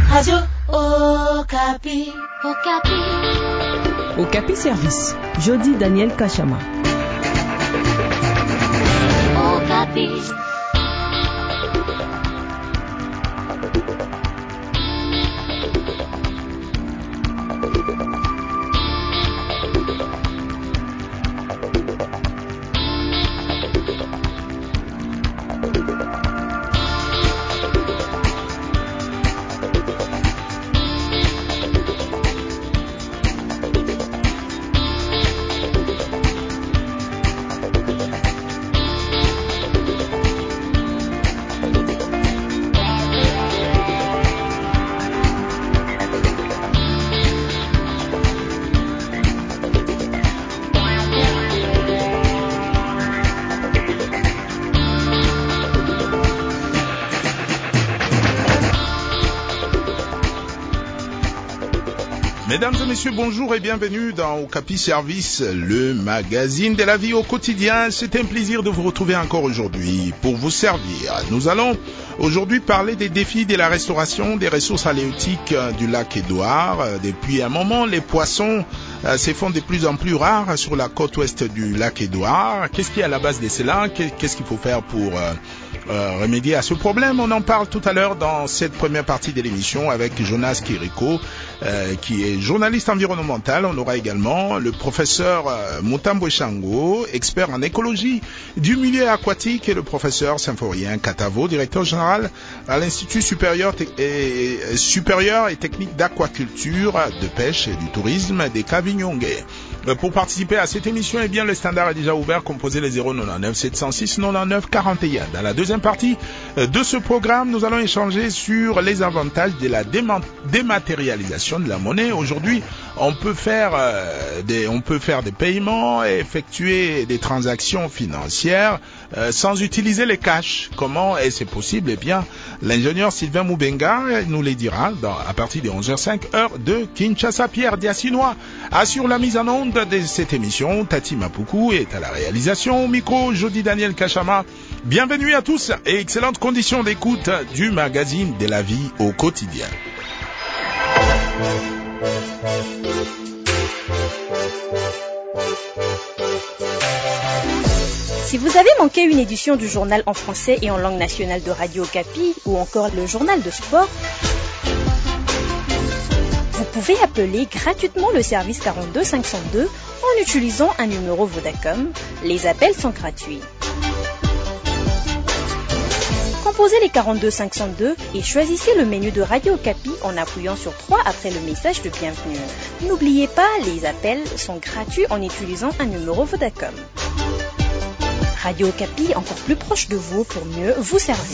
Radio Okapi. Okapi. Okapi Service. Jody Daniel Kachama. Okapi. Mesdames et messieurs, bonjour et bienvenue dans Okapi Service, le magazine de la vie au quotidien. C'est un plaisir de vous retrouver encore aujourd'hui pour vous servir. Nous allons aujourd'hui parler des défis de la restauration des ressources halieutiques du lac Édouard. Depuis un moment, les poissons se font de plus en plus rares sur la côte ouest du lac Édouard. Qu'est-ce qui est à la base de cela? Qu'est-ce qu'il faut faire pour remédier à ce problème? On en parle tout à l'heure dans cette première partie de l'émission avec Jonas Kiriko, qui est journaliste environnemental. On aura également le professeur Mutambo Shango, expert en écologie du milieu aquatique, et le professeur Symphorien Katavo, directeur général à l'Institut supérieur et technique d'aquaculture, de pêche et du tourisme des Kavinyongé. Pour participer à cette émission, le standard est déjà ouvert, composez les 099 706 99 41. Dans la deuxième partie de ce programme, nous allons échanger sur les avantages de la dématérialisation de la monnaie. Aujourd'hui, on peut faire des paiements et effectuer des transactions financières sans utiliser les cash. Comment est-ce possible? L'ingénieur Sylvain Moubenga nous le dira à partir de 11h05 heure de Kinshasa. Pierre Diassinois assure la mise en onde de cette émission. Tati Mapuku est à la réalisation. Au micro, Jody Daniel Kachama. Bienvenue à tous et excellentes conditions d'écoute du magazine de la vie au quotidien. Si vous avez manqué une édition du journal en français et en langue nationale de Radio Okapi ou encore le journal de sport, vous pouvez appeler gratuitement le service 42 502 en utilisant un numéro Vodacom. Les appels sont gratuits. Composez les 42 502 et choisissez le menu de Radio Okapi en appuyant sur 3 après le message de bienvenue. N'oubliez pas, les appels sont gratuits en utilisant un numéro Vodacom. Radio Okapi, encore plus proche de vous pour mieux vous servir.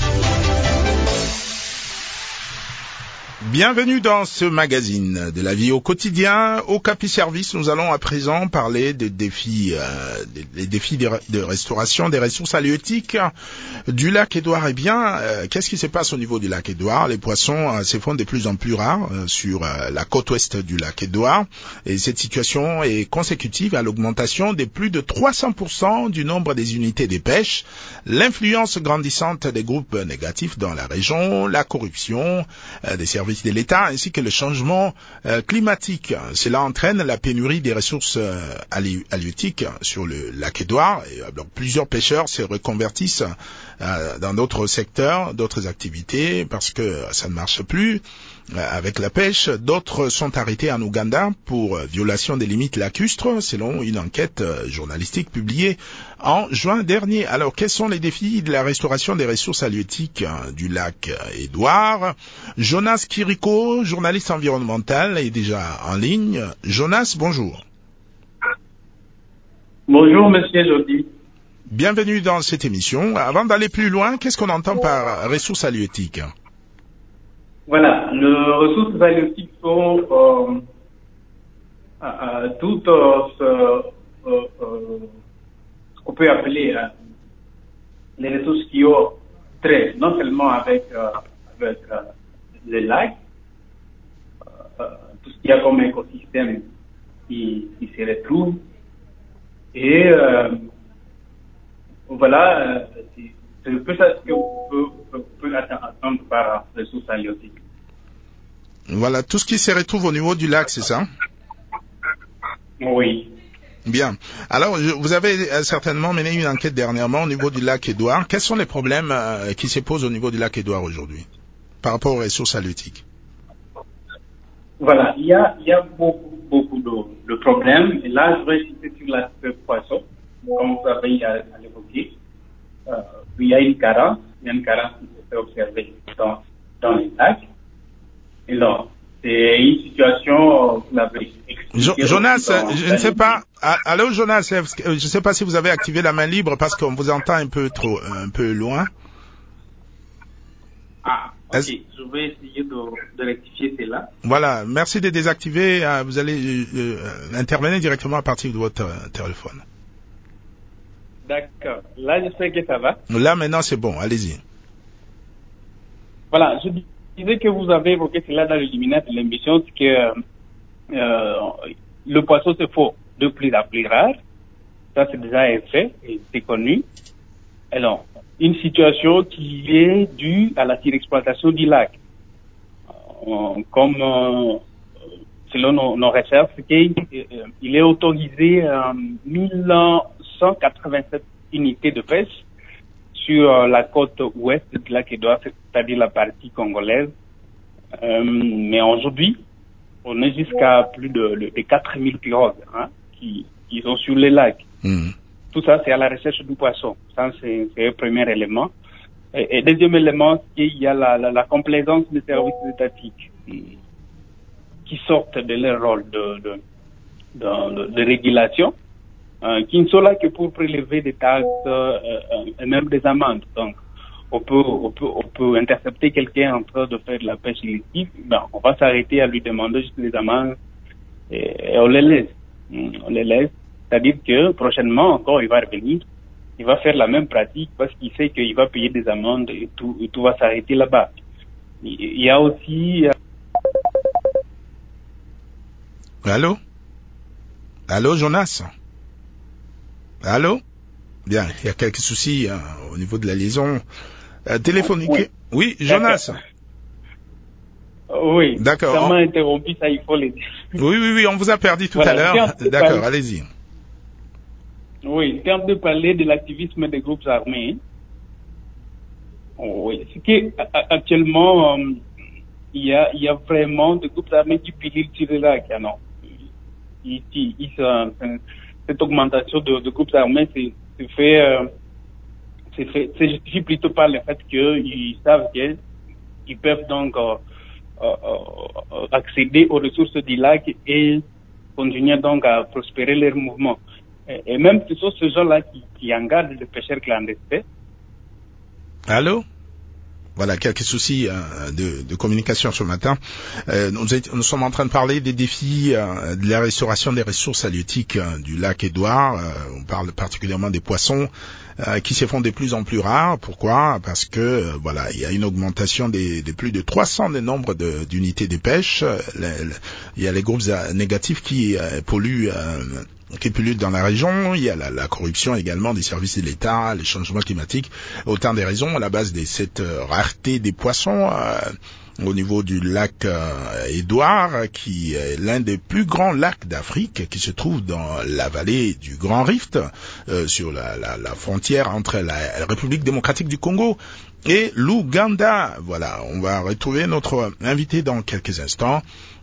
Bienvenue dans ce magazine de la vie au quotidien. Okapi Service, nous allons à présent parler des défis de restauration des ressources halieutiques du lac Édouard. Qu'est-ce qui se passe au niveau du lac Édouard? Les poissons se font de plus en plus rares sur la côte ouest du lac Édouard, et cette situation est consécutive à l'augmentation de plus de 300% du nombre des unités de pêche, l'influence grandissante des groupes négatifs dans la région, la corruption des services de l'État ainsi que le changement climatique. Cela entraîne la pénurie des ressources halieutiques sur le lac Édouard. Donc, plusieurs pêcheurs se reconvertissent dans d'autres secteurs, d'autres activités parce que ça ne marche plus avec la pêche. D'autres sont arrêtés en Ouganda pour violation des limites lacustres selon une enquête journalistique publiée en juin dernier. Alors, quels sont les défis de la restauration des ressources halieutiques du lac Édouard? Jonas Kiriko, journaliste environnemental, est déjà en ligne. Jonas, bonjour. Bonjour, monsieur Jody. Bienvenue dans cette émission. Avant d'aller plus loin, qu'est-ce qu'on entend par ressources halieutiques? Voilà, les ressources halieutiques sont toutes ce qu'on peut appeler les ressources qui ont trait non seulement avec les lacs, tout ce qu'il y a comme écosystème qui se retrouve, et voilà, c'est un peu ça ce qu'on peut attendre par ressources halieutiques. Voilà, tout ce qui se retrouve au niveau du lac, c'est ça? Oui. Bien. Alors, vous avez certainement mené une enquête dernièrement au niveau du lac Édouard. Quels sont les problèmes qui se posent au niveau du lac Édouard aujourd'hui par rapport aux ressources halieutiques? Voilà, il y a beaucoup de problèmes. Et là, je vais citer sur l'aspect poisson, comme vous avez à l'évoquer. Il y a une carence qui se fait observer dans les lacs. Et donc, c'est une situation, vous l'avez expliqué. Jonas, je ne sais pas. Allô, Jonas, je ne sais pas si vous avez activé la main libre parce qu'on vous entend un peu loin. Ah, ok. Je vais essayer de rectifier cela. Voilà. Merci de désactiver. Vous allez intervenir directement à partir de votre téléphone. D'accord. Là, j'espère que ça va. Là, maintenant, c'est bon. Allez-y. Voilà. Je disais que vous avez évoqué cela dans le liminaire de l'émission, c'est que le poisson se fait de plus en plus rare. Ça, c'est déjà un fait et c'est connu. Alors, une situation qui est due à la surexploitation du lac. Comme selon nos recherches, il est autorisé 1187 unités de pêche sur la côte ouest du lac Édouard, c'est-à-dire la partie congolaise. Mais aujourd'hui, on est jusqu'à plus de 4000 pirogues qui sont sur les lacs. Tout ça, c'est à la recherche du poisson. Ça, c'est un premier élément. Et deuxième élément, c'est qu'il y a la complaisance des services étatiques qui sortent de leur rôle de régulation, qui ne sont là que pour prélever des taxes et même des amendes. Donc, on peut intercepter quelqu'un en train de faire de la pêche illicite. Ben, on va s'arrêter à lui demander juste les amendes et on les laisse. C'est-à-dire que prochainement encore, il va revenir, il va faire la même pratique parce qu'il sait qu'il va payer des amendes et tout va s'arrêter là-bas. Il y a aussi... Allô? Allô, Jonas? Allô? Bien, il y a quelques soucis au niveau de la liaison téléphonique. Oui, Jonas? Oui, d'accord. Ça m'a interrompu, ça il faut le dire. Oui, on vous a perdu tout à l'heure. D'accord, allez-y. Oui, en termes de parler de l'activisme des groupes armés, oui, c'est qu'actuellement, il y a vraiment des groupes armés qui pilent sur le lac. Non. Cette augmentation de groupes armés se justifie plutôt par le fait qu'ils savent qu'ils peuvent donc accéder aux ressources du lac et continuer donc à prospérer leur mouvement. Et même ce sont ces gens-là qui engagent les pêcheurs clandestins. Allô? Voilà, quelques soucis de communication ce matin. Nous sommes en train de parler des défis de la restauration des ressources halieutiques du lac Édouard. On parle particulièrement des poissons qui se font de plus en plus rares. Pourquoi? Parce que voilà, il y a une augmentation de plus de 300 des nombres d'unités de pêche. Il y a les groupes négatifs qui polluent dans la région. Il y a la corruption également des services de l'État, les changements climatiques, autant des raisons à la base de cette rareté des poissons au niveau du lac Édouard, qui est l'un des plus grands lacs d'Afrique, qui se trouve dans la vallée du Grand Rift, sur la frontière entre la République démocratique du Congo et l'Ouganda. Voilà, on va retrouver notre invité dans quelques instants.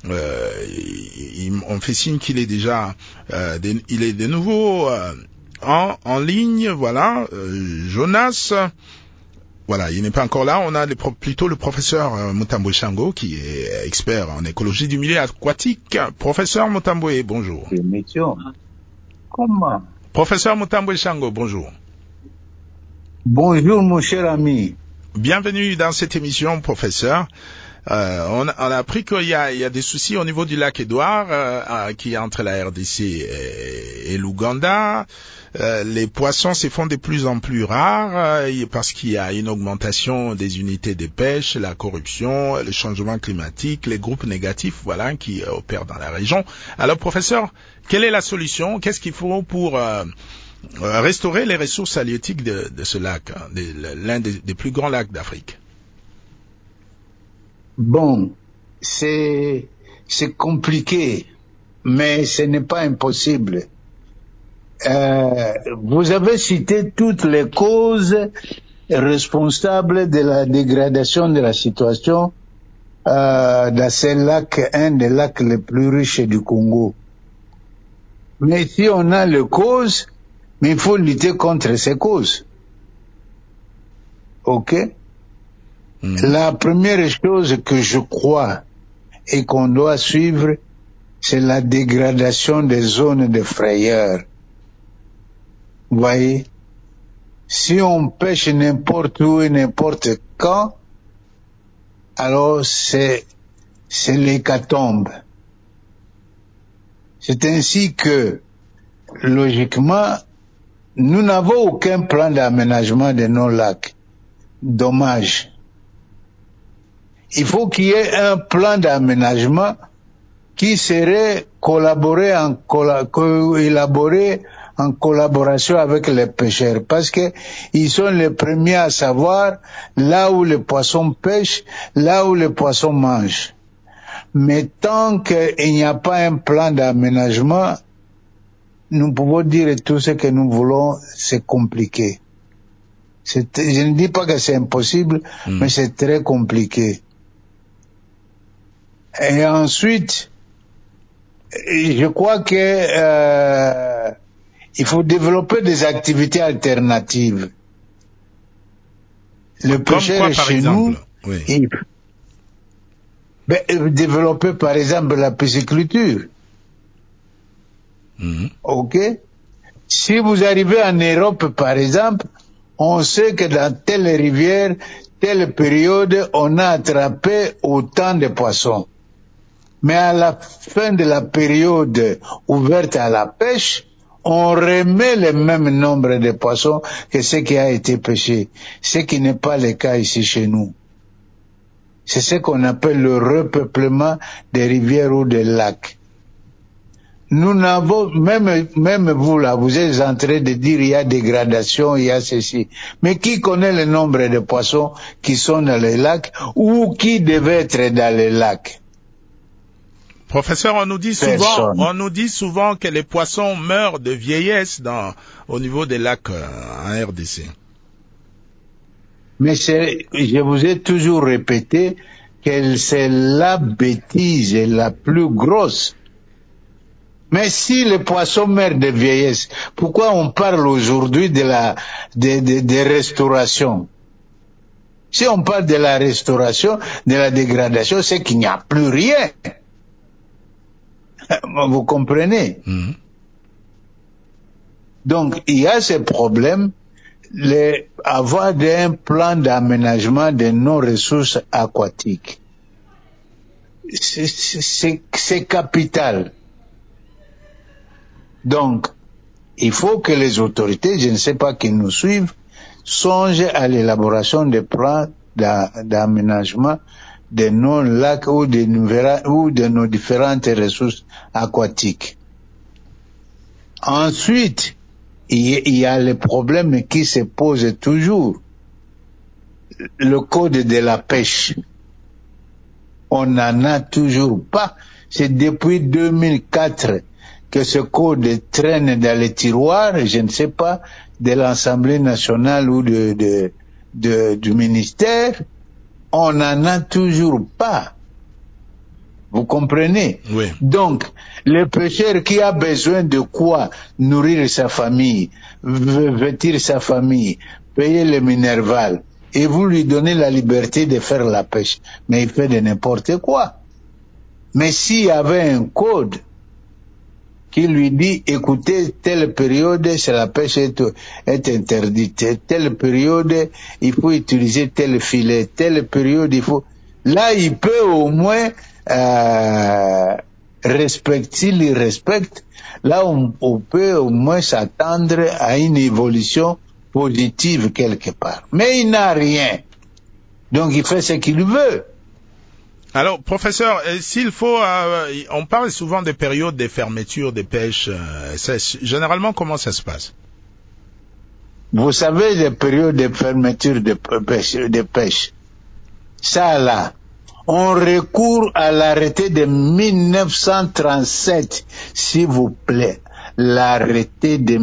On fait signe qu'il est déjà, il est de nouveau en ligne. Voilà, Jonas. Voilà, il n'est pas encore là. On a plutôt le professeur Mutambwe Shango, qui est expert en écologie du milieu aquatique. Professeur Mutambwe, bonjour. Comment? Professeur Mutambwe Shango, bonjour. Bonjour, mon cher ami. Bienvenue dans cette émission, professeur. On a appris qu'il y a des soucis au niveau du lac Édouard, qui est entre la RDC et l'Ouganda. Les poissons se font de plus en plus rares parce qu'il y a une augmentation des unités de pêche, la corruption, le changement climatique, les groupes négatifs, voilà, qui opèrent dans la région. Alors, professeur, quelle est la solution? Qu'est-ce qu'il faut pour restaurer les ressources halieutiques de ce lac, l'un des plus grands lacs d'Afrique? Bon, c'est compliqué, mais ce n'est pas impossible. Vous avez cité toutes les causes responsables de la dégradation de la situation dans ce lac, un des lacs les plus riches du Congo. Mais si on a les causes, mais il faut lutter contre ces causes. Ok? La première chose que je crois et qu'on doit suivre, c'est la dégradation des zones de frayeur. Vous voyez? Si on pêche n'importe où et n'importe quand, alors c'est l'hécatombe. C'est ainsi que, logiquement, nous n'avons aucun plan d'aménagement de nos lacs. Dommage. Il faut qu'il y ait un plan d'aménagement qui serait élaboré en collaboration avec les pêcheurs, parce que ils sont les premiers à savoir là où les poissons pêchent, là où les poissons mangent. Mais tant qu'il n'y a pas un plan d'aménagement, nous pouvons dire tout ce que nous voulons, c'est compliqué. Je ne dis pas que c'est impossible, mais c'est très compliqué. Et ensuite, je crois que il faut développer des activités alternatives. Le pêcheur chez nous, développer par exemple la pisciculture. Ok? Si vous arrivez en Europe par exemple, on sait que dans telle rivière, telle période, on a attrapé autant de poissons. Mais à la fin de la période ouverte à la pêche, on remet le même nombre de poissons que ce qui a été pêché, ce qui n'est pas le cas ici chez nous. C'est ce qu'on appelle le repeuplement des rivières ou des lacs. Nous n'avons, même vous là, vous êtes en train de dire il y a dégradation, il y a ceci. Mais qui connaît le nombre de poissons qui sont dans les lacs ou qui devaient être dans les lacs? Professeur, on nous dit souvent que les poissons meurent de vieillesse au niveau des lacs en RDC. Mais je vous ai toujours répété que c'est la bêtise la plus grosse. Mais si les poissons meurent de vieillesse, pourquoi on parle aujourd'hui de restauration? Si on parle de la restauration, de la dégradation, c'est qu'il n'y a plus rien. Vous comprenez? Donc, il y a ce problème, avoir un plan d'aménagement de nos ressources aquatiques. C'est capital. Donc, il faut que les autorités, je ne sais pas qui nous suivent, songent à l'élaboration des plans d'aménagement de nos lacs ou de nos différentes ressources aquatiques. Ensuite, il y a le problème qui se pose toujours. Le code de la pêche. On n'en a toujours pas. C'est depuis 2004 que ce code traîne dans les tiroirs, je ne sais pas, de l'Assemblée nationale ou du ministère. On n'en a toujours pas. Vous comprenez? Oui. Donc, le pêcheur qui a besoin de quoi nourrir sa famille, vêtir sa famille, payer le minerval, et vous lui donnez la liberté de faire la pêche, mais il fait de n'importe quoi. Mais s'il y avait un code qui lui dit, écoutez, telle période, c'est la pêche est interdite, telle période, il faut utiliser tel filet, telle période, il faut... Là, il peut au moins s'il y respecte, là, on peut au moins s'attendre à une évolution positive quelque part. Mais il n'a rien. Donc, il fait ce qu'il veut. Alors, professeur, s'il faut, on parle souvent des périodes de fermeture des pêches. Généralement, comment ça se passe? Vous savez, les périodes de fermeture de pêche, ça là, on recourt à l'arrêté de 1937, s'il vous plaît. L'arrêté de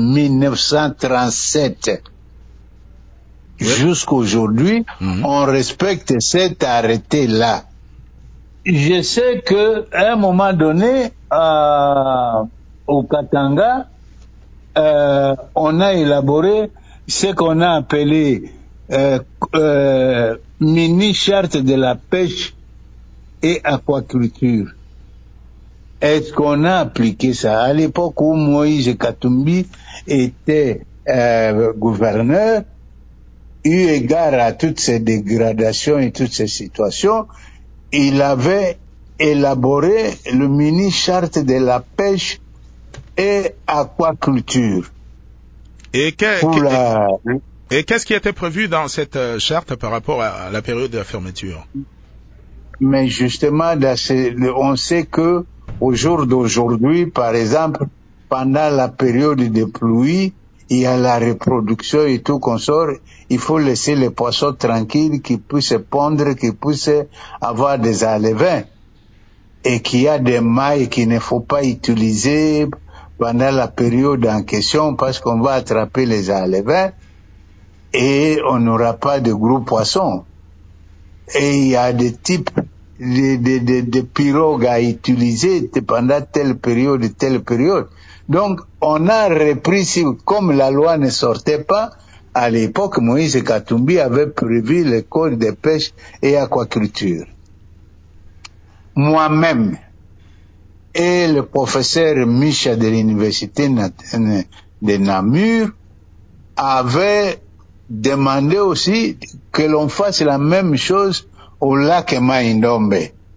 1937. Oui. Jusqu'aujourd'hui, on respecte cet arrêté-là. Je sais que à un moment donné, au Katanga, on a élaboré ce qu'on a appelé mini-charte de la pêche et aquaculture. Est-ce qu'on a appliqué ça? À l'époque où Moïse Katumbi était gouverneur, eu égard à toutes ces dégradations et toutes ces situations, il avait élaboré le mini-charte de la pêche et aquaculture. Et qu'est-ce qui était prévu dans cette charte par rapport à la période de la fermeture? Mais justement, on sait que au jour d'aujourd'hui, par exemple, pendant la période de pluie, il y a la reproduction et tout consort. Il faut laisser les poissons tranquilles, qu'ils puissent pondre, qu'ils puissent avoir des alevins. Et qu'il y a des mailles qu'il ne faut pas utiliser pendant la période en question parce qu'on va attraper les alevins et on n'aura pas de gros poissons. Et il y a des types de pirogues à utiliser pendant telle période. Donc, on a repris, comme la loi ne sortait pas, à l'époque, Moïse Katumbi avait prévu le code de pêche et aquaculture. Moi-même et le professeur Micha de l'université de Namur avaient demandé aussi que l'on fasse la même chose au lac Mai-Ndombe.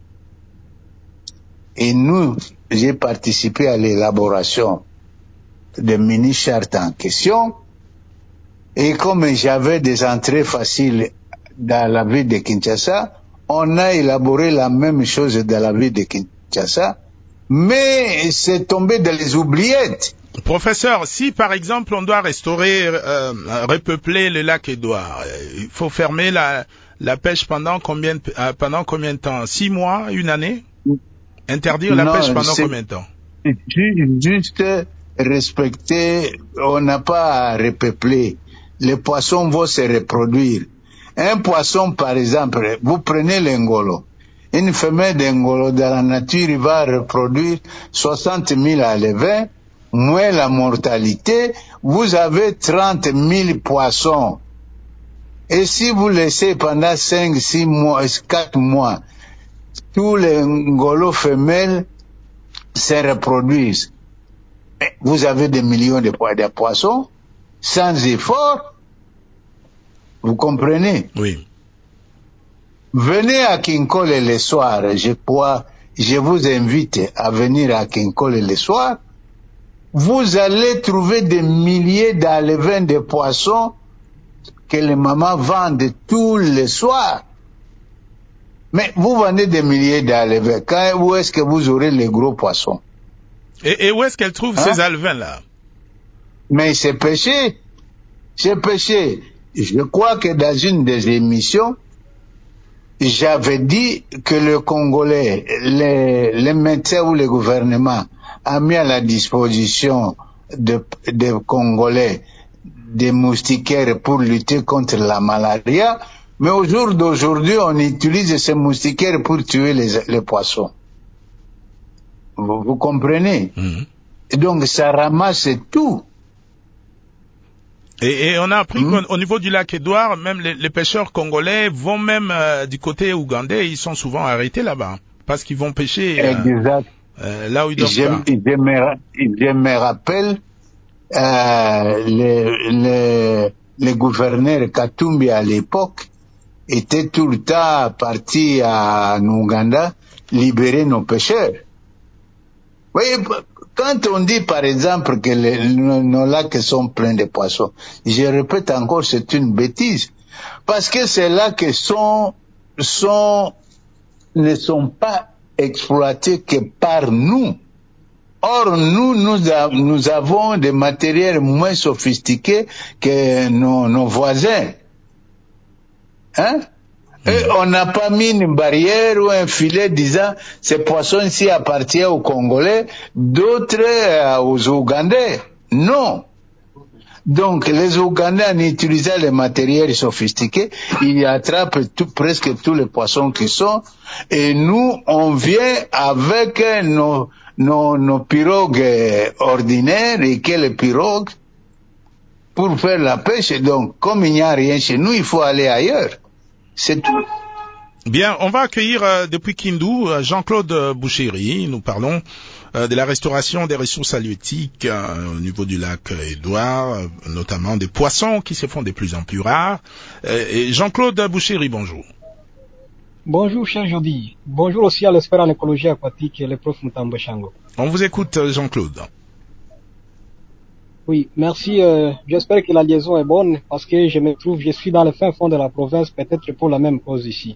Et nous, j'ai participé à l'élaboration de mini-chartes en question. Et comme j'avais des entrées faciles dans la ville de Kinshasa, on a élaboré la même chose dans la ville de Kinshasa, mais c'est tombé dans les oubliettes. Professeur, si par exemple on doit restaurer, repeupler le lac Édouard, il faut fermer la pêche pendant combien de temps? 6 mois, une année? Interdire la pêche pendant combien de temps? Juste respecter, on n'a pas à repeupler. Les poissons vont se reproduire. Un poisson, par exemple, vous prenez l'engolo. Une femelle d'engolo dans la nature, il va reproduire 60 000 alevins, moins la mortalité, vous avez 30 000 poissons. Et si vous laissez pendant 5, 6 mois, 4 mois, tous les ngolos femelles se reproduisent, vous avez des millions de poissons sans effort. Vous comprenez? Oui. Venez à Kinkole le soir, je vous invite à venir à Kinkole le soir. Vous allez trouver des milliers d'alevins de poissons que les mamans vendent tous les soirs. Mais vous vendez des milliers d'alevins. Où est-ce que vous aurez les gros poissons? Et où est-ce qu'elles trouvent ces alevins-là? Mais c'est péché. C'est péché. Je crois que dans une des émissions, j'avais dit que le Congolais, les médecins ou le gouvernement a mis à la disposition des Congolais des moustiquaires pour lutter contre la malaria, mais au jour d'aujourd'hui, on utilise ces moustiquaires pour tuer les poissons. Vous comprenez? Et donc, ça ramasse tout. Et on a appris qu'au niveau du lac Édouard, même les pêcheurs congolais vont même du côté ougandais, ils sont souvent arrêtés là-bas, parce qu'ils vont pêcher là où ils doivent pas. Je me rappelle, les gouverneurs Katumbi à l'époque étaient tout le temps partis en Ouganda libérer nos pêcheurs. Vous voyez, quand on dit par exemple que nos lacs sont pleins de poissons, je répète encore, c'est une bêtise. Parce que ces lacs ne sont pas exploités que par nous. Or, nous avons des matériels moins sophistiqués que nos voisins. Et on n'a pas mis une barrière ou un filet disant ces poissons-ci appartiennent aux Congolais, d'autres aux Ougandais. Non. Donc, les Ougandais, en utilisant les matériels sophistiqués, ils attrapent presque tous les poissons qui sont, et nous, on vient avec nos pirogues ordinaires, et quelles pirogues, pour faire la pêche. Donc, comme il n'y a rien chez nous, il faut aller ailleurs. C'est tout. Bien, on va accueillir depuis Kindu Jean-Claude Bouchéry. Nous parlons de la restauration des ressources halieutiques au niveau du lac Édouard, notamment des poissons qui se font de plus en plus rares. Et Jean-Claude Bouchéry, bonjour. Bonjour, cher Jody. Bonjour aussi à l'expert en écologie aquatique, le prof Mutambo Shango. On vous écoute, Jean-Claude. Oui, merci. J'espère que la liaison est bonne parce que je suis dans le fin fond de la province, peut-être pour la même cause ici.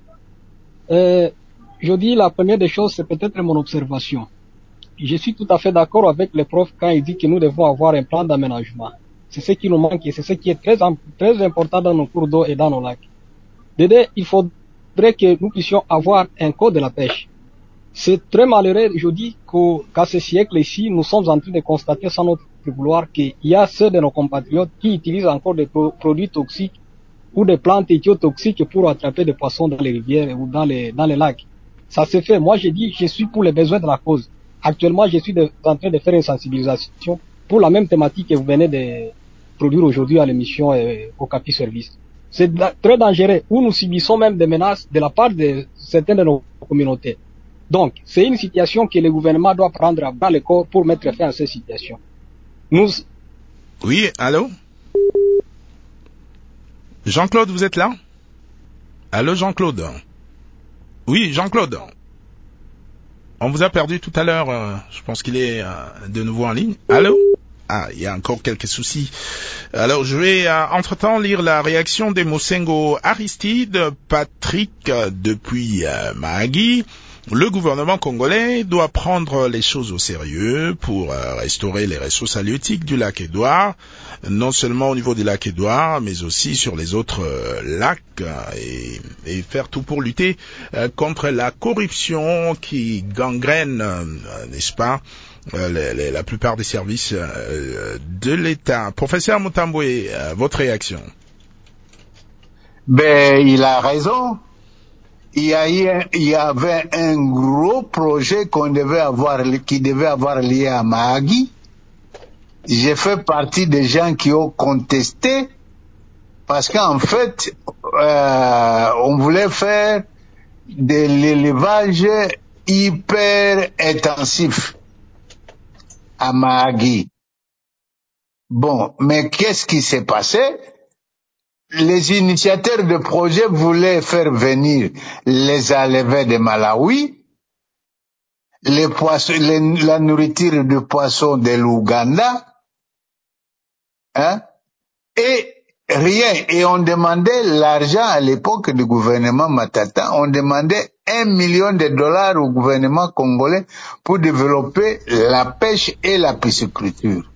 Jody, la première des choses, c'est peut-être mon observation. Je suis tout à fait d'accord avec le prof quand il dit que nous devons avoir un plan d'aménagement. C'est ce qui nous manque et c'est ce qui est très important dans nos cours d'eau et dans nos lacs. Dédé, il faudrait que nous puissions avoir un code de la pêche. C'est très malheureux, je dis, qu'à ce siècle-ci, nous sommes en train de constater sans notre vouloir qu'il y a ceux de nos compatriotes qui utilisent encore des produits toxiques ou des plantes éthiotoxiques pour attraper des poissons dans les rivières ou dans les lacs. Ça se fait. Moi, je dis, je suis pour les besoins de la cause. Actuellement, je suis en train de faire une sensibilisation pour la même thématique que vous venez de produire aujourd'hui à l'émission Okapi Service. C'est très dangereux, où nous subissons même des menaces de la part de certaines de nos communautés. Donc, c'est une situation que le gouvernement doit prendre à bras le corps pour mettre fin à cette situation. Oui, allô? Jean-Claude, vous êtes là? Allô, Jean-Claude? Oui, Jean-Claude. On vous a perdu tout à l'heure. Je pense qu'il est de nouveau en ligne. Allô? Ah, il y a encore quelques soucis. Alors, je vais entre-temps lire la réaction des Mosengo Aristide, Patrick depuis Mahagi. Le gouvernement congolais doit prendre les choses au sérieux pour restaurer les ressources halieutiques du lac Édouard, non seulement au niveau du lac Édouard, mais aussi sur les autres lacs, et faire tout pour lutter contre la corruption qui gangrène, n'est-ce pas, la plupart des services de l'État. Professeur Mutambwe, votre réaction? Ben, il a raison. Il y avait un gros projet qui devait avoir lié à Mahagi. J'ai fait partie des gens qui ont contesté parce qu'en fait, on voulait faire de l'élevage hyper intensif à Mahagi. Bon, mais qu'est-ce qui s'est passé? Les initiateurs de projet voulaient faire venir les alevins de Malawi, les poissons, la nourriture de poissons de l'Ouganda, et rien. Et on demandait l'argent à l'époque du gouvernement Matata, on demandait $1 million au gouvernement congolais pour développer la pêche et la pisciculture.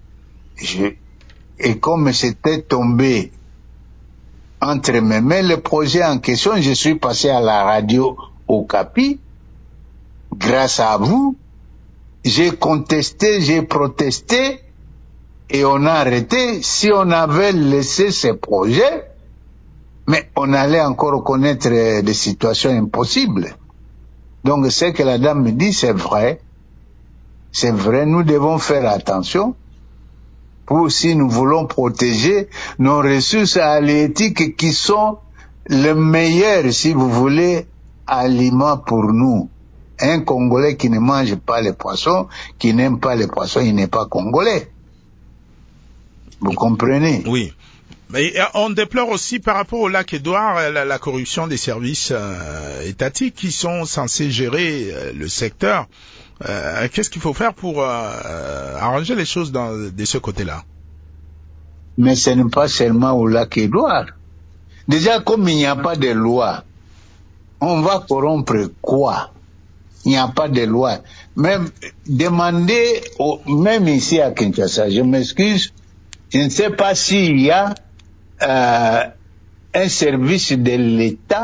Et comme c'était tombé entre mes mains, le projet en question, je suis passé à la radio Okapi. Grâce à vous, j'ai contesté, j'ai protesté, et on a arrêté. Si on avait laissé ce projet, mais on allait encore connaître des situations impossibles. Donc ce que la dame me dit, c'est vrai. C'est vrai, nous devons faire attention. Pour si nous voulons protéger nos ressources halieutiques qui sont le meilleur, si vous voulez, aliment pour nous. Un Congolais qui ne mange pas les poissons, qui n'aime pas les poissons, il n'est pas Congolais. Vous comprenez? Oui. Mais on déplore aussi par rapport au lac Édouard la corruption des services étatiques qui sont censés gérer le secteur. Qu'est-ce qu'il faut faire pour arranger les choses de ce côté-là? Mais ce n'est pas seulement au lac Édouard. Déjà, comme il n'y a pas de loi, on va corrompre quoi? Il n'y a pas de loi. Même demander, même ici à Kinshasa, je m'excuse, je ne sais pas s'il y a un service de l'État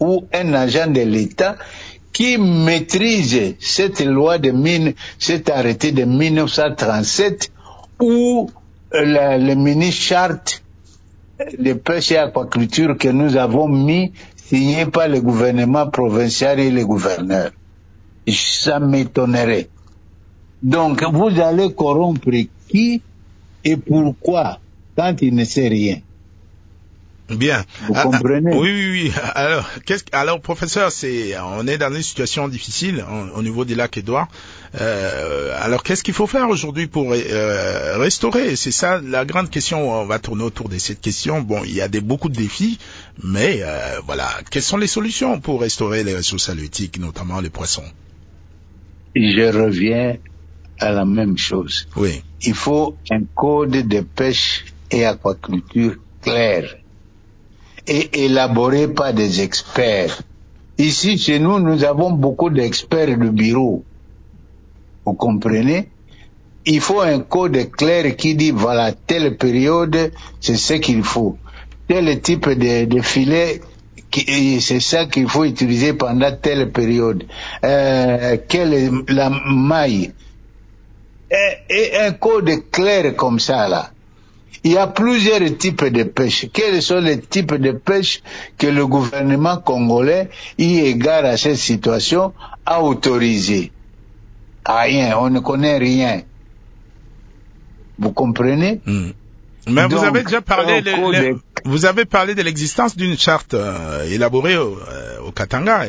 ou un agent de l'État qui maîtrise cette loi cet arrêté de 1937 ou le mini-charte de pêche et aquaculture que nous avons signé par le gouvernement provincial et les gouverneurs. Ça m'étonnerait. Donc, vous allez corrompre qui et pourquoi quand il ne sait rien? Bien. Vous comprenez? Oui. Alors, professeur, on est dans une situation difficile au niveau du lac Édouard. Alors, qu'est-ce qu'il faut faire aujourd'hui pour restaurer? C'est ça la grande question. On va tourner autour de cette question. Bon, il y a beaucoup de défis, mais voilà. Quelles sont les solutions pour restaurer les ressources halieutiques, notamment les poissons? Je reviens à la même chose. Oui. Il faut un code de pêche et aquaculture clair et élaboré par des experts. Ici, chez nous, nous avons beaucoup d'experts de bureau. Vous comprenez? Il faut un code clair qui dit, voilà, telle période, c'est ce qu'il faut. Tel type de filet, c'est ça qu'il faut utiliser pendant telle période. Quelle est la maille? Et un code clair comme ça, là. Il y a plusieurs types de pêche. Quels sont les types de pêche que le gouvernement congolais, eu égard à cette situation, a autorisé? Rien, on ne connaît rien. Vous comprenez? Mais donc, vous avez déjà parlé vous avez parlé de l'existence d'une charte élaborée au Katanga.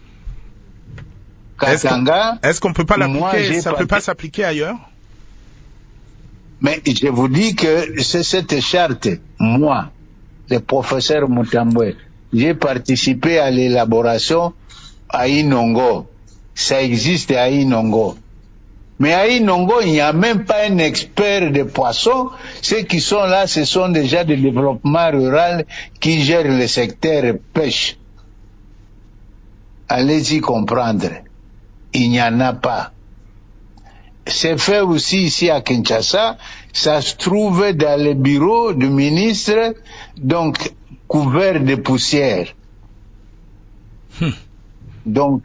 Katanga. Est-ce qu'on peut pas l'appliquer? Ça peut pas s'appliquer ailleurs? Mais je vous dis que c'est cette charte, moi, le professeur Mutambwe, j'ai participé à l'élaboration à Inongo. Ça existe à Inongo. Mais à Inongo, il n'y a même pas un expert de poissons. Ceux qui sont là, ce sont déjà des développements rural qui gèrent le secteur pêche. Allez-y comprendre. Il n'y en a pas. C'est fait aussi ici à Kinshasa. Ça se trouve dans le bureau du ministre, donc couvert de poussière. Donc,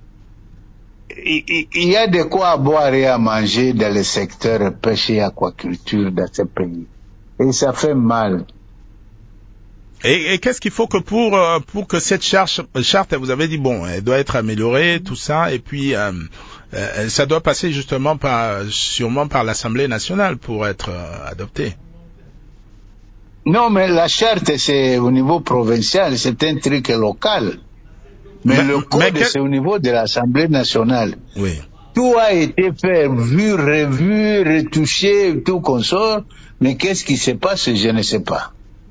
il y a de quoi à boire et à manger dans le secteur pêche et aquaculture dans ce pays. Et ça fait mal. Et qu'est-ce qu'il faut que pour que cette charte, vous avez dit, bon, elle doit être améliorée, tout ça, et puis ça doit passer justement sûrement par l'Assemblée nationale pour être adoptée. Non, mais la charte, c'est au niveau provincial, c'est un truc local. Mais le code, c'est au niveau de l'Assemblée nationale. Oui. Tout a été fait, vu, revu, retouché, tout consort, mais qu'est-ce qui se passe, je ne sais pas.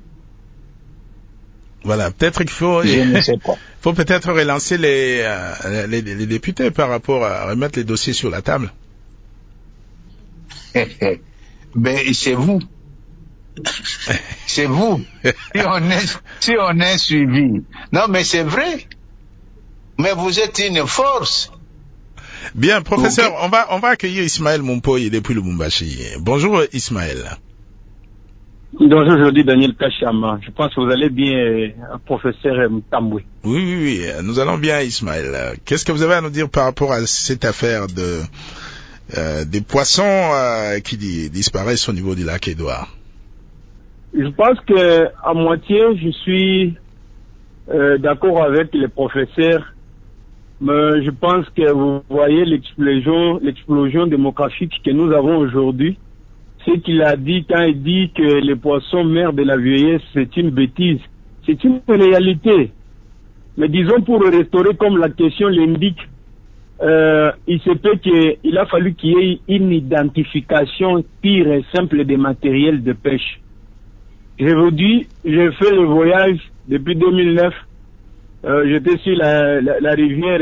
Voilà, peut-être qu'il faut... Je ne sais pas. faut peut-être relancer les députés par rapport à remettre les dossiers sur la table. Ben, c'est vous. C'est vous. Si on est suivi. Non, mais c'est vrai. Mais vous êtes une force. Bien, professeur, okay. on va accueillir Ismaël Mompoy depuis le Lubumbashi. Bonjour Ismaël. Bonjour, je dis Daniel Kachama. Je pense que vous allez bien, professeur Mutambwe. Oui, nous allons bien, Ismaël. Qu'est-ce que vous avez à nous dire par rapport à cette affaire des poissons qui disparaissent au niveau du lac Édouard? Je pense que à moitié, je suis d'accord avec les professeurs, mais je pense que vous voyez l'explosion démographique que nous avons aujourd'hui. Ce qu'il a dit quand il dit que les poissons meurent de la vieillesse, c'est une bêtise. C'est une réalité. Mais disons, pour restaurer comme la question l'indique, il se peut qu'il a fallu qu'il y ait une identification pure et simple des matériels de pêche. Je vous dis, j'ai fait le voyage depuis 2009. J'étais sur la rivière,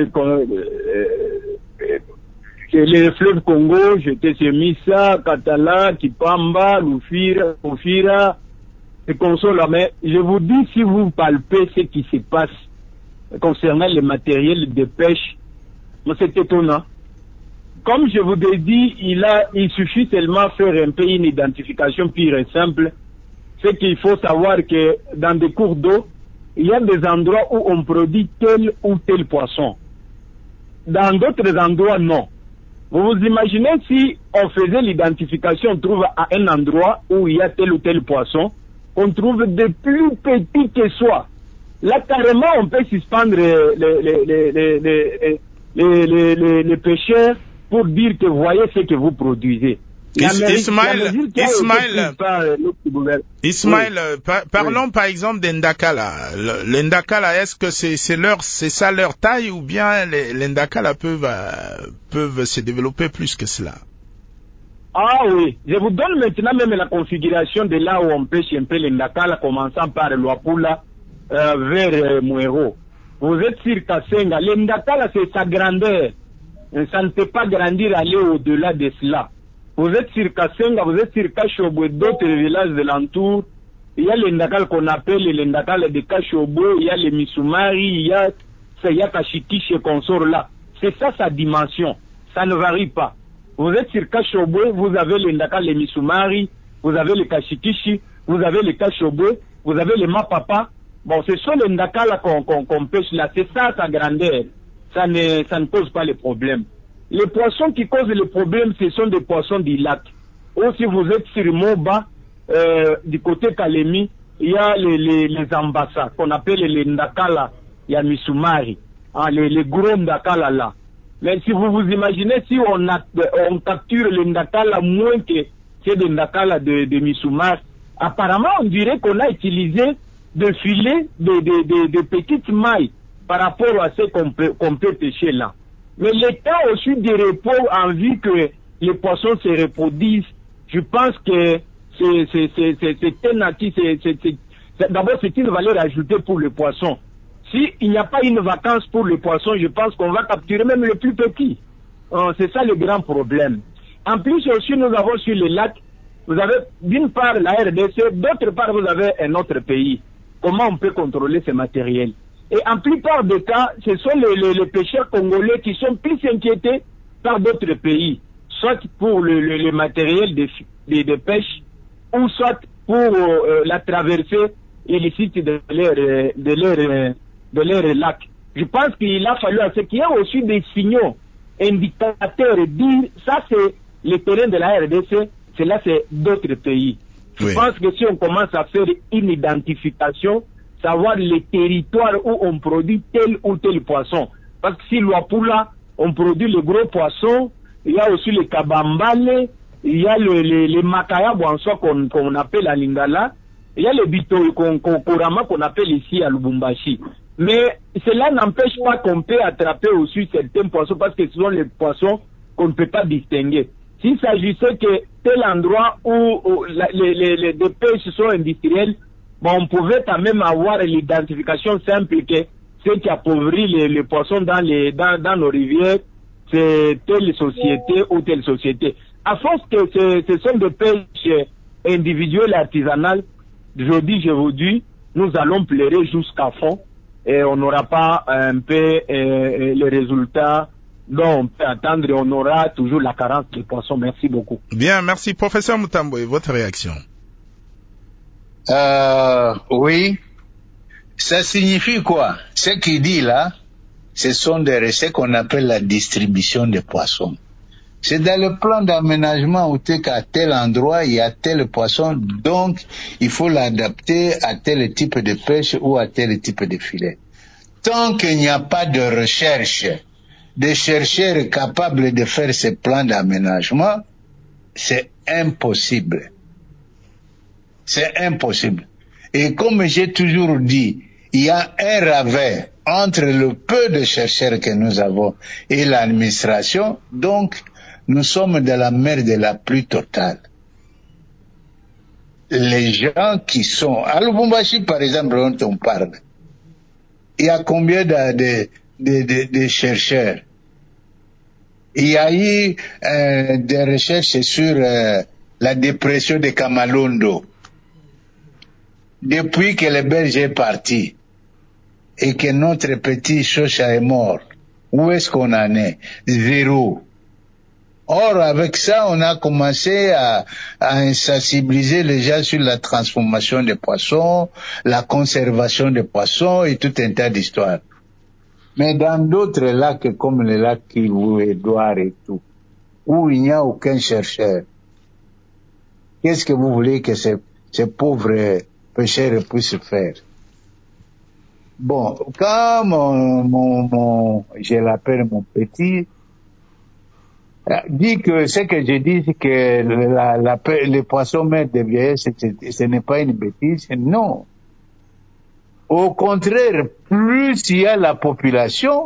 les fleuves Congo, j'étais sur Missa, Katala, Kipamba, Lufira, et Consola. Mais je vous dis, si vous palpez ce qui se passe concernant les matériels de pêche, c'est étonnant. Comme je vous ai dit, il suffit seulement faire un peu une identification pure et simple. C'est qu'il faut savoir que dans des cours d'eau, il y a des endroits où on produit tel ou tel poisson. Dans d'autres endroits, non. Vous vous imaginez si on faisait l'identification, on trouve à un endroit où il y a tel ou tel poisson, on trouve de plus petits que soit. Là, carrément, on peut suspendre les pêcheurs pour dire que voyez ce que vous produisez. Ismaël, parlons par exemple des Ndakala. Les Ndakala, est-ce que c'est ça leur taille ou bien les Ndakala peuvent se développer plus que cela? Ah oui, je vous donne maintenant même la configuration de là où on pêche un peu les Ndakala, commençant par Luapula vers Muero. Vous êtes sur Kasenga, les Ndakala c'est sa grandeur. Ça ne peut pas grandir, aller au-delà de cela. Vous êtes sur Kasenga, vous êtes sur Kachobwe, d'autres villages de l'entour. Il y a les Ndakala qu'on appelle les Ndakala de Kachobwe, il y a les Misumari, il y a Kachikiche et consorts là. C'est ça sa dimension. Ça ne varie pas. Vous êtes sur Kachobwe, vous avez les Ndakala, les Misumari, vous avez les Kachikichi, vous avez les Kachobwe, vous avez les Mapapa. Bon, ce sont les Ndakala qu'on pêche là. C'est ça sa grandeur. Ça ne pose pas les problèmes. Les poissons qui causent les problèmes, ce sont des poissons du lac. Ou si vous êtes sur Moba, du côté Kalemi, il y a les ambassades qu'on appelle les Ndakala, il y a Misumari, hein, les gros Ndakala là. Mais si vous vous imaginez, si on capture les Ndakala moins que c'est des Ndakala de Misumari, apparemment on dirait qu'on a utilisé des filets, de petites mailles par rapport à ce qu'on peut pêcher là. Mais l'état aussi de repos en vue que les poissons se reproduisent, je pense que c'est un acquis, d'abord c'est une valeur ajoutée pour le poisson. S'il n'y a pas une vacance pour le poisson, je pense qu'on va capturer même le plus petit. C'est ça le grand problème. En plus aussi, nous avons sur les lacs, vous avez d'une part la RDC, d'autre part vous avez un autre pays. Comment on peut contrôler ce matériel? Et en plupart des cas, ce sont les pêcheurs congolais qui sont plus inquiétés par d'autres pays, soit pour le matériel de pêche, ou soit pour la traversée illicite de leur lac. Je pense qu'il a fallu à ce qu'il y ait aussi des signaux indicateurs et dire ça c'est le terrain de la RDC, cela c'est d'autres pays. Je pense que si on commence à faire une identification, savoir les territoires où on produit tel ou tel poisson. Parce que si Luapula, on produit le gros poisson, il y a aussi les Kabambale, il y a les Makaya Bwanso qu'on appelle à Lingala, il y a les Bitoy Korama qu'on appelle ici à Lubumbashi. Mais cela n'empêche pas qu'on peut attraper aussi certains poissons parce que ce sont les poissons qu'on ne peut pas distinguer. S'il s'agissait que tel endroit où les pêches sont industrielles, bon, on pouvait quand même avoir l'identification simple que ce qui appauvrit les poissons dans nos rivières, c'est telle société ou telle société. À force que ce sont des pêches individuelles et artisanales, je vous dis, nous allons pleurer jusqu'à fond et on n'aura pas un peu les résultats dont on peut attendre et on aura toujours la carence de poissons. Merci beaucoup. Bien, merci. Professeur Mutamboé, votre réaction? Oui. Ça signifie quoi? Ce qu'il dit là, ce sont des recettes qu'on appelle la distribution des poissons. C'est dans le plan d'aménagement où t'es qu'à tel endroit, il y a tel poisson, donc il faut l'adapter à tel type de pêche ou à tel type de filet. Tant qu'il n'y a pas de recherche, des chercheurs capables de faire ce plan d'aménagement, c'est impossible. C'est impossible. Et comme j'ai toujours dit, il y a un ravin entre le peu de chercheurs que nous avons et l'administration, donc nous sommes dans la merde la plus totale. Les gens qui sont... À Lubumbashi, par exemple, dont on parle, il y a combien de chercheurs? Il y a eu des recherches sur la dépression de Kamalondo. Depuis que le Belge est parti et que notre petit Chocha est mort, où est-ce qu'on en est? Zéro. Or, avec ça, on a commencé à sensibiliser les gens sur la transformation des poissons, la conservation des poissons et tout un tas d'histoires. Mais dans d'autres lacs, comme le lac Kivu, Édouard et tout, où il n'y a aucun chercheur, qu'est-ce que vous voulez que ces pauvres pêcheurs puissent faire? Bon, quand je l'appelle mon petit, dit que ce que je dis, c'est que les poissons meurent de vieillesse, ce n'est pas une bêtise, non. Au contraire, plus il y a la population,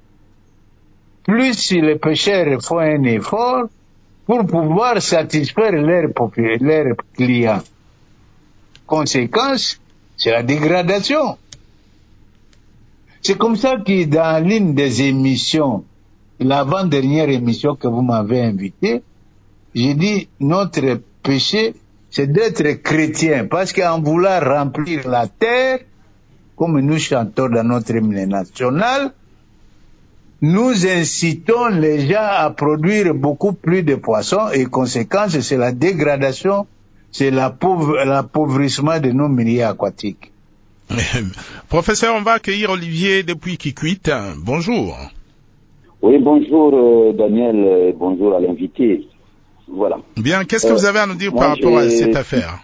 plus les pêcheurs font un effort pour pouvoir satisfaire leurs clients. Conséquence, c'est la dégradation. C'est comme ça que dans l'une des émissions, l'avant-dernière émission que vous m'avez invitée, j'ai dit notre péché, c'est d'être chrétien, parce qu'en voulant remplir la terre, comme nous chantons dans notre hymne national, nous incitons les gens à produire beaucoup plus de poissons et conséquence, c'est la dégradation, c'est l'appauvrissement de nos milieux aquatiques. Professeur, on va accueillir Olivier depuis Kikwit. Bonjour. Oui, bonjour Daniel, bonjour à l'invité. Voilà. Bien, qu'est-ce que vous avez à nous dire par rapport à cette affaire?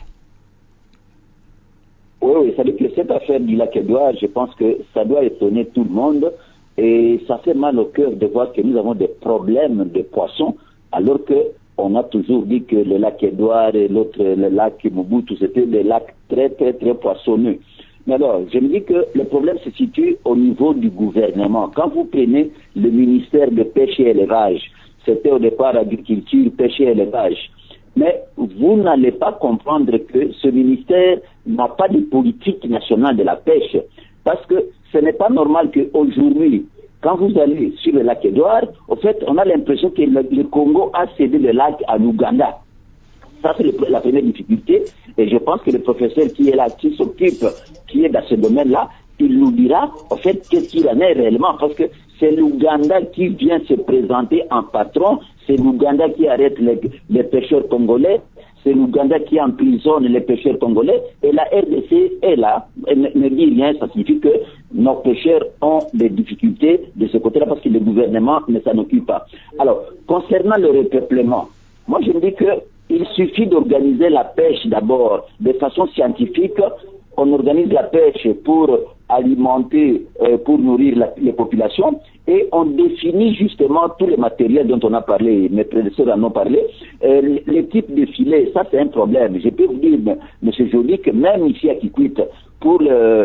Oui, ça veut dire que cette affaire du lac Édouard, je pense que ça doit étonner tout le monde et ça fait mal au cœur de voir que nous avons des problèmes de poissons alors que on a toujours dit que le lac Édouard et l'autre, le lac Mobutu, c'était des lacs très, très, très poissonneux. Mais alors, je me dis que le problème se situe au niveau du gouvernement. Quand vous prenez le ministère de pêche et élevage, c'était au départ agriculture, pêche et élevage. Mais vous n'allez pas comprendre que ce ministère n'a pas de politique nationale de la pêche. Parce que ce n'est pas normal qu'aujourd'hui, quand vous allez sur le lac Édouard, au fait, on a l'impression que le Congo a cédé le lac à l'Ouganda. Ça, c'est la première difficulté. Et je pense que le professeur qui est là, qui s'occupe, qui est dans ce domaine-là, il nous dira, en fait, qu'est-ce qu'il en est réellement. Parce que c'est l'Ouganda qui vient se présenter en patron, c'est l'Ouganda qui arrête les pêcheurs congolais, c'est l'Ouganda qui emprisonne les pêcheurs congolais, et la RDC est là, elle ne dit rien, ça signifie que nos pêcheurs ont des difficultés de ce côté-là parce que le gouvernement ne s'en occupe pas. Alors, concernant le repeuplement, moi je me dis qu'il suffit d'organiser la pêche d'abord de façon scientifique. On organise la pêche pour alimenter, pour nourrir les populations et on définit justement tous les matériels dont on a parlé, mes prédécesseurs en ont parlé, les types de filets, ça c'est un problème. Je peux vous dire, M. Joly, que même ici à Kikwit, pour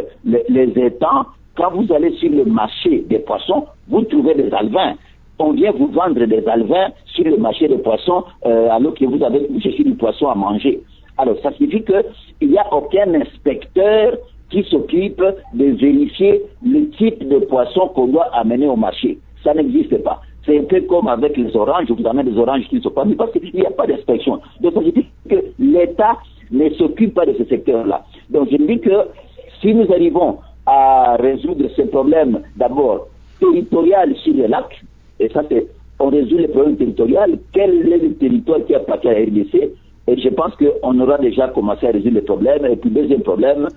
les étangs, quand vous allez sur le marché des poissons, vous trouvez des alevins. On vient vous vendre des alevins sur le marché des poissons alors que vous avez cherché du poisson à manger. Alors, ça signifie qu'il n'y a aucun inspecteur qui s'occupe de vérifier le type de poisson qu'on doit amener au marché. Ça n'existe pas. C'est un peu comme avec les oranges, vous amenez des oranges qui ne sont pas mis parce qu'il n'y a pas d'inspection. Donc, ça signifie que l'État ne s'occupe pas de ce secteur-là. Donc, je me dis que si nous arrivons à résoudre ce problème, d'abord, territorial sur le lac, et ça c'est, on résout les problèmes territoriaux, quel est le territoire qui appartient à la RDC? Et je pense qu'on aura déjà commencé à résoudre les problèmes. Et puis, deuxième problème,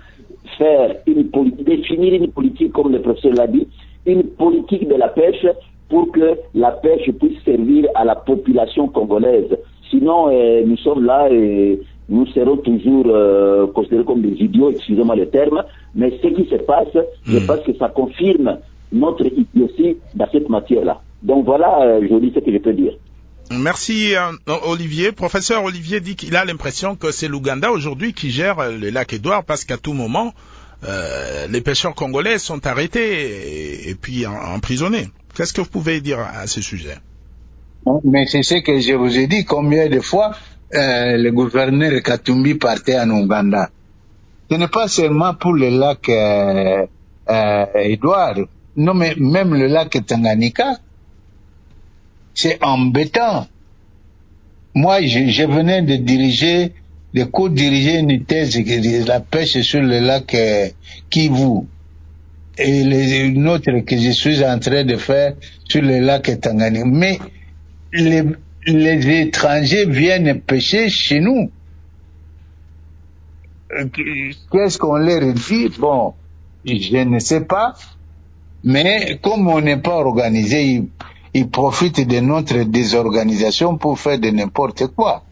définir une politique, comme le professeur l'a dit, une politique de la pêche pour que la pêche puisse servir à la population congolaise. Sinon, nous sommes là et nous serons toujours considérés comme des idiots, excusez-moi le terme. Mais ce qui se passe, je pense que ça confirme notre idiotie dans cette matière-là. Donc voilà, je dis ce que je peux dire. Merci Olivier. Professeur Olivier dit qu'il a l'impression que c'est l'Ouganda aujourd'hui qui gère le lac Édouard parce qu'à tout moment, les pêcheurs congolais sont arrêtés et puis emprisonnés. Qu'est-ce que vous pouvez dire à ce sujet? Mais c'est ce que je vous ai dit, combien de fois le gouverneur Katumbi partait en Ouganda. Ce n'est pas seulement pour le lac Édouard, non mais même le lac Tanganyika. C'est embêtant. Moi, je venais de co-diriger une thèse de la pêche sur le lac Kivu et une autre que je suis en train de faire sur le lac Tanganyika. Mais les étrangers viennent pêcher chez nous. Qu'est-ce qu'on leur dit? Bon, je ne sais pas, mais comme on n'est pas organisé, ils profitent de notre désorganisation pour faire de n'importe quoi.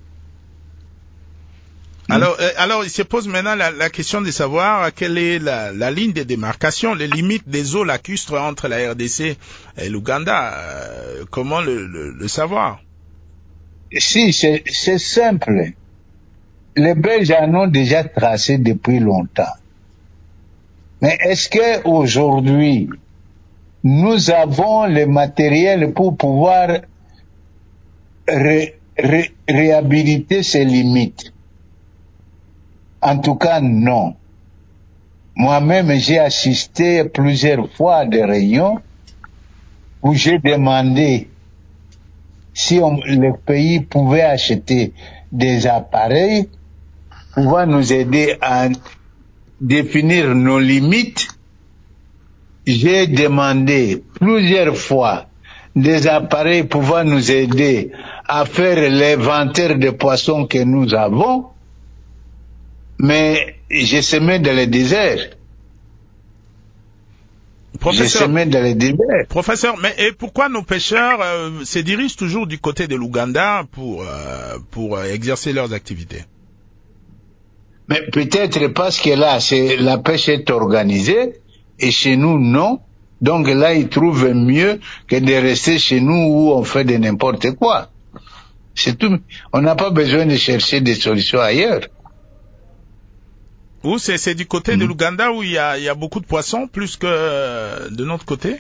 Alors, il se pose maintenant la question de savoir quelle est la ligne de démarcation, les limites des eaux lacustres entre la RDC et l'Ouganda. Comment le savoir? Si, c'est simple. Les Belges en ont déjà tracé depuis longtemps. Mais est-ce que aujourd'hui nous avons le matériel pour pouvoir réhabiliter ces limites? En tout cas, non. Moi-même, j'ai assisté plusieurs fois à des réunions où j'ai demandé si le pays pouvait acheter des appareils pouvant nous aider à définir nos limites. J'ai demandé plusieurs fois des appareils pouvant nous aider à faire l'inventaire des poissons que nous avons, mais j'ai semé dans le désert. Professeur, mais et pourquoi nos pêcheurs se dirigent toujours du côté de l'Ouganda pour exercer leurs activités? Mais peut-être parce que là, la pêche est organisée et chez nous, non. Donc là, ils trouvent mieux que de rester chez nous où on fait de n'importe quoi. C'est tout. On n'a pas besoin de chercher des solutions ailleurs. Ou c'est du côté de l'Ouganda où il y a beaucoup de poissons, plus que de notre côté?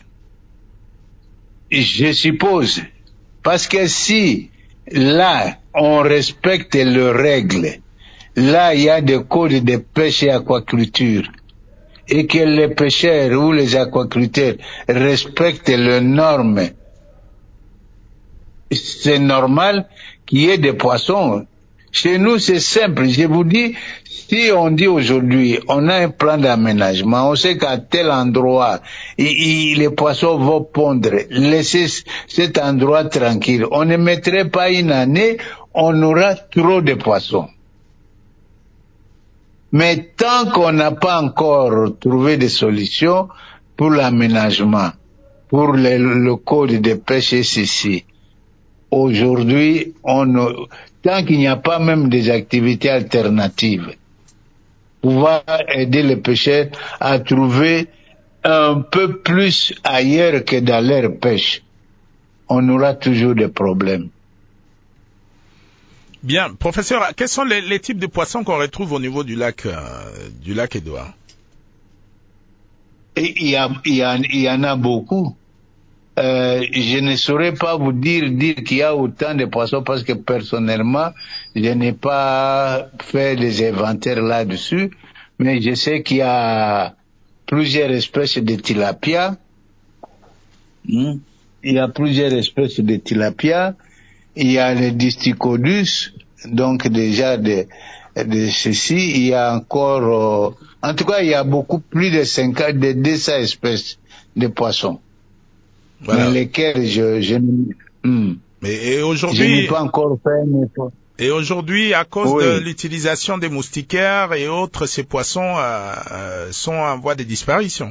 Je suppose. Parce que si, là, on respecte les règles, là, il y a des codes de pêche et aquaculture, et que les pêcheurs ou les aquaculteurs respectent les normes, c'est normal qu'il y ait des poissons. Chez nous, c'est simple. Je vous dis, si on dit aujourd'hui, on a un plan d'aménagement, on sait qu'à tel endroit, les poissons vont pondre, laissez cet endroit tranquille. On ne mettrait pas une année, on aura trop de poissons. Mais tant qu'on n'a pas encore trouvé des solutions pour l'aménagement, pour le code de pêche et ceci, aujourd'hui, tant qu'il n'y a pas même des activités alternatives, pouvoir aider les pêcheurs à trouver un peu plus ailleurs que dans leur pêche, on aura toujours des problèmes. Bien, professeur, quels sont les types de poissons qu'on retrouve au niveau du lac Édouard? Il y en a beaucoup. Je ne saurais pas vous dire qu'il y a autant de poissons parce que personnellement, je n'ai pas fait les inventaires là-dessus, mais je sais qu'il y a plusieurs espèces de tilapia. Il y a plusieurs espèces de tilapia. Il y a les Disticodus, donc déjà de ceci. Il y a encore, en tout cas, il y a beaucoup plus de 200 espèces de poissons. Voilà. Dans lesquels et aujourd'hui, je n'ai pas encore fait un effort. Et aujourd'hui, à cause de l'utilisation des moustiquaires et autres, ces poissons sont en voie de disparition.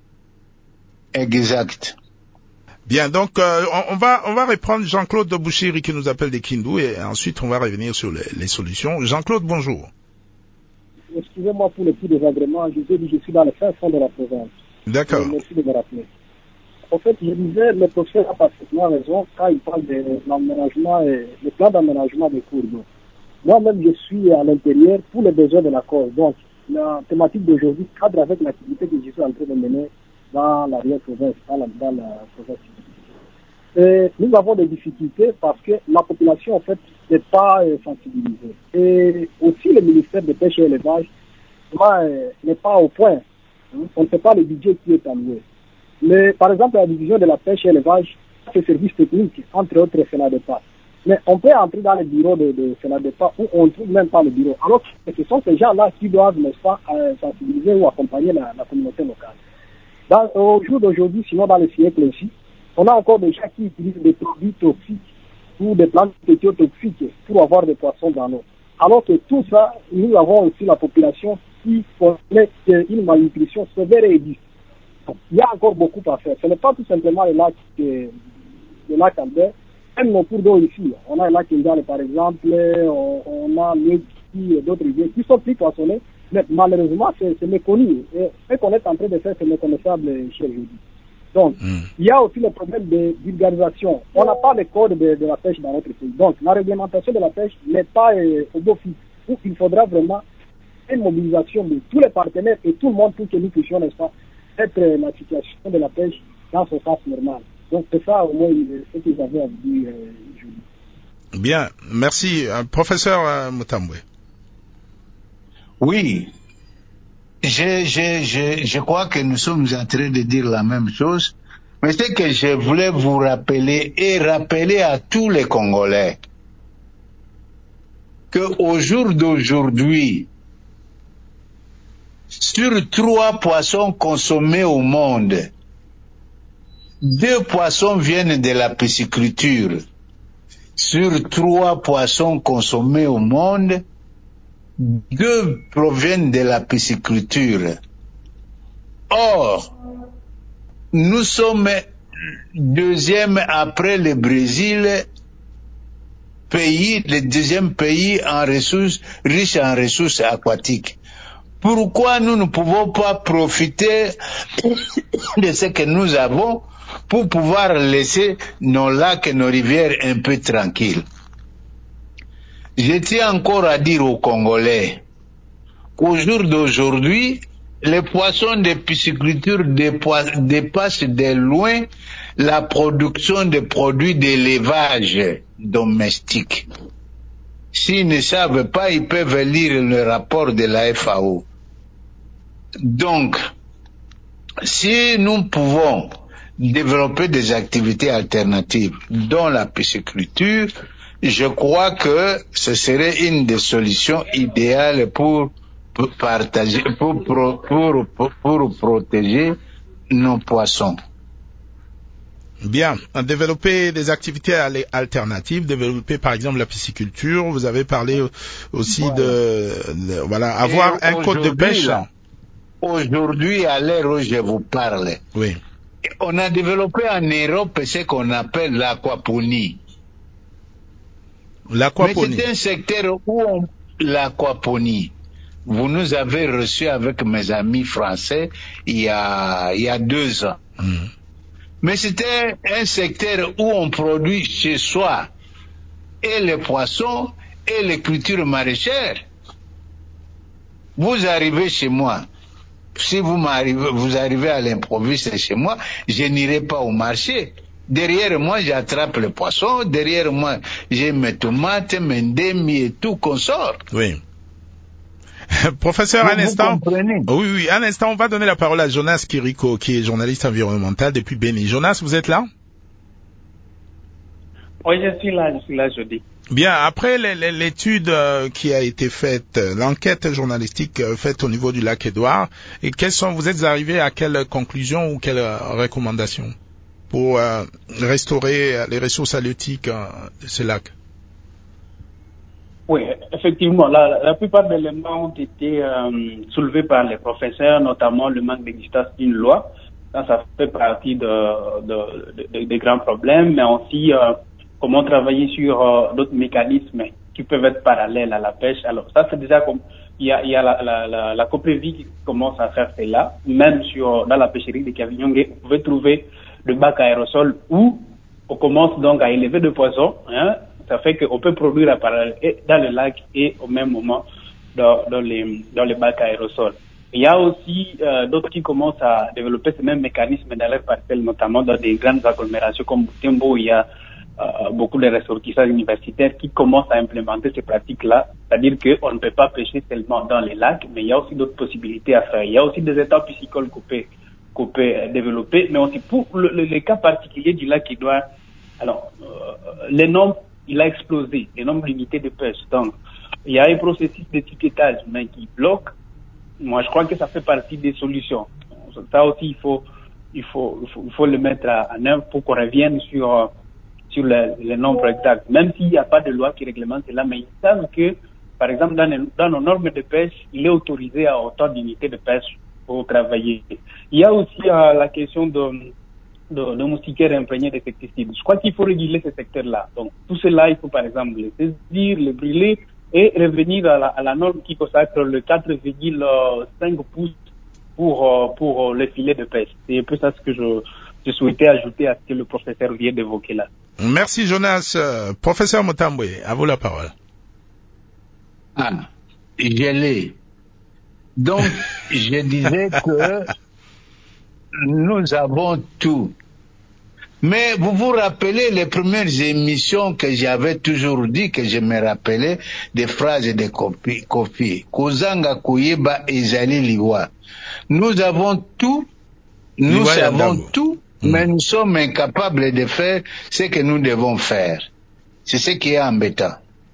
Exact. Bien, donc on va reprendre Jean-Claude Bouchiri qui nous appelle des Kindu et ensuite on va revenir sur les solutions. Jean-Claude, bonjour. Excusez-moi pour le petit désagrément, je suis dans le fin fond de la province. D'accord. Merci de me rappeler. En fait, je disais, le professeur a parfaitement raison quand il parle de l'aménagement et le plan d'aménagement des cours d'eau. Moi-même, je suis à l'intérieur pour les besoins de la cause. Donc, la thématique d'aujourd'hui cadre avec l'activité que je suis en train de mener dans l'arrière-province, dans la province. Et nous avons des difficultés parce que la population, en fait, n'est pas sensibilisée. Et aussi, le ministère de Pêche et Élevage n'est pas au point. On ne sait pas le budget qui est alloué. Mais, par exemple, la division de la pêche et l'élevage, c'est services techniques, entre autres FENADEPA. Mais on peut entrer dans le bureau de FENADEPA où on ne trouve même pas le bureau. Alors que ce sont ces gens-là qui doivent, n'est-ce pas, sensibiliser ou accompagner la communauté locale. Au jour d'aujourd'hui, sinon dans le siècle aussi, on a encore des gens qui utilisent des produits toxiques ou des plantes toxiques pour avoir des poissons dans l'eau. Alors que tout ça, nous avons aussi la population qui connaît une malnutrition sévère et aiguë. Il y a encore beaucoup à faire. Ce n'est pas tout simplement le lac Albert, même nos cours d'eau ici. On a le lac Ingale par exemple, on a le et d'autres rivières qui sont plus poissonnés, mais malheureusement c'est méconnu. Et ce qu'on est en train de faire, c'est méconnaissable chez Jeudi. Donc, il y a aussi le problème de vulgarisation. On n'a pas de code de la pêche dans notre pays. Donc, la réglementation de la pêche n'est pas au beau fixe. Donc, il faudra vraiment une mobilisation de tous les partenaires et tout le monde pour que nous puissions, n'est-ce pas, être la situation de la pêche dans son sens normal. Donc, c'est ça au moins ce que j'avais à vous dire, Julie. Bien, merci. Professeur Mutambwe. Oui, je crois que nous sommes en train de dire la même chose, mais ce que je voulais vous rappeler et rappeler à tous les Congolais, qu'au jour d'aujourd'hui, sur 3 poissons consommés au monde, 2 poissons viennent de la pisciculture. Sur 3 poissons consommés au monde, 2 proviennent de la pisciculture. Or, nous sommes deuxième après le Brésil, le deuxième pays en ressources, riche en ressources aquatiques. Pourquoi nous ne pouvons pas profiter de ce que nous avons pour pouvoir laisser nos lacs et nos rivières un peu tranquilles? Je tiens encore à dire aux Congolais qu'au jour d'aujourd'hui, les poissons de pisciculture dépassent de loin la production de produits d'élevage domestique. S'ils ne savent pas, ils peuvent lire le rapport de la FAO. Donc, si nous pouvons développer des activités alternatives, dont la pisciculture, je crois que ce serait une des solutions idéales pour partager, pour protéger nos poissons. Bien, développer des activités alternatives, développer par exemple la pisciculture. Vous avez parlé aussi voilà, avoir un code de pêche. Aujourd'hui, à l'heure où je vous parle, oui, on a développé en Europe ce qu'on appelle l'aquaponie. Mais c'est un secteur où l'aquaponie. Vous nous avez reçus avec mes amis français il y a 2 ans. Mais c'était un secteur où on produit chez soi et les poissons et les cultures maraîchères. Vous arrivez chez moi. Si vous arrivez à l'improviste chez moi, je n'irai pas au marché. Derrière moi, j'attrape le poisson. Derrière moi, j'ai mes tomates, mes ndémis et tout consort. Oui. Professeur, un instant. Oui, un instant. On va donner la parole à Jonas Kiriko, qui est journaliste environnemental depuis Béni. Jonas, vous êtes là? Oui, je suis là, jeudi. Bien, après l'étude qui a été faite, l'enquête journalistique faite au niveau du lac Édouard, et vous êtes arrivé à quelle conclusion ou quelle recommandation pour restaurer les ressources halieutiques de ce lac? Oui, effectivement, la plupart des éléments ont été soulevés par les professeurs, notamment le manque d'existence d'une loi. Ça fait partie des grands problèmes, mais aussi comment travailler sur d'autres mécanismes qui peuvent être parallèles à la pêche. Alors ça, c'est déjà comme il y a la Coprévie qui commence à faire cela. Même dans la pêcherie de Kavinyonge, vous pouvez trouver le bac aérosol où on commence donc à élever de poissons. Ça fait qu'on peut produire à parallèle dans le lac et au même moment dans les bacs aérosols. Il y a aussi d'autres qui commencent à développer ce même mécanisme dans leurs parcelles, notamment dans des grandes agglomérations comme Butembo, où il y a beaucoup de ressortissants universitaires qui commencent à implémenter ces pratiques-là. C'est-à-dire qu'on ne peut pas pêcher seulement dans les lacs, mais il y a aussi d'autres possibilités à faire. Il y a aussi des états piscicoles qu'on peut développer, mais aussi pour le cas particulier du lac Édouard. Alors, les nombres, il a explosé, les nombres limités de pêche. Donc, il y a un processus d'étiquetage mais qui bloque. Moi, je crois que ça fait partie des solutions. Ça aussi, il faut le mettre en œuvre pour qu'on revienne sur sur les nombres exacts, même s'il n'y a pas de loi qui réglemente cela, mais ils savent que, par exemple, dans nos normes de pêche, il est autorisé à autant d'unités de pêche pour travailler. Il y a aussi la question de moustiquaires imprégnés d'insecticides. Je crois qu'il faut réguler ce secteur-là. Donc, tout cela, il faut par exemple le saisir, le brûler et revenir à la norme qui consacre le 4,5 pouces pour les filets de pêche. C'est un peu ça ce que je souhaitais ajouter à ce que le professeur vient d'évoquer là. Merci Jonas. Professeur Mutambwe, à vous la parole. Je l'ai. Donc, je disais que nous avons tout. Mais vous vous rappelez les premières émissions que j'avais toujours dit, que je me rappelais des phrases de Kofi. Kozanga Kuyeba Ezali Liwa. Nous avons tout, nous savons tout, mais nous sommes incapables de faire ce que nous devons faire. C'est ce qui est embêtant.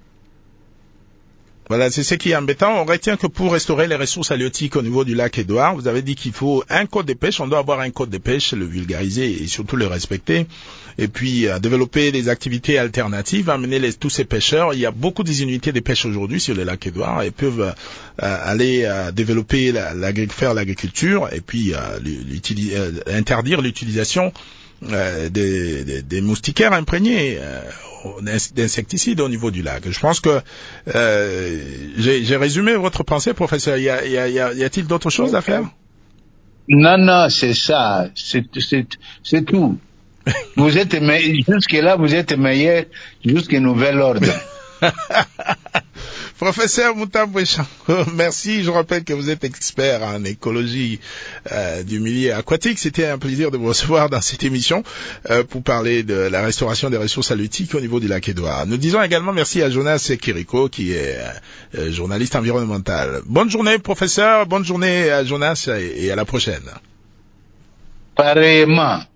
Voilà, c'est ce qui est embêtant. On retient que pour restaurer les ressources halieutiques au niveau du lac Édouard, vous avez dit qu'il faut un code de pêche. On doit avoir un code de pêche, le vulgariser et surtout le respecter. Et puis, développer des activités alternatives, amener tous ces pêcheurs. Il y a beaucoup des unités de pêche aujourd'hui sur le lac Édouard et peuvent aller développer faire l'agriculture et puis interdire l'utilisation des moustiquaires imprégnés d'insecticides au niveau du lac. Je pense que j'ai résumé votre pensée, professeur. Y a-t-il d'autres choses à faire? Non, c'est ça. C'est tout. Vous êtes jusque-là, vous êtes meilleur jusqu'à nouvel ordre. Professeur Mutambwe Shango, merci. Je rappelle que vous êtes expert en écologie du milieu aquatique. C'était un plaisir de vous recevoir dans cette émission pour parler de la restauration des ressources halieutiques au niveau du lac Édouard. Nous disons également merci à Jonas Kiriko qui est journaliste environnemental. Bonne journée, professeur. Bonne journée à Jonas et à la prochaine. Pareillement.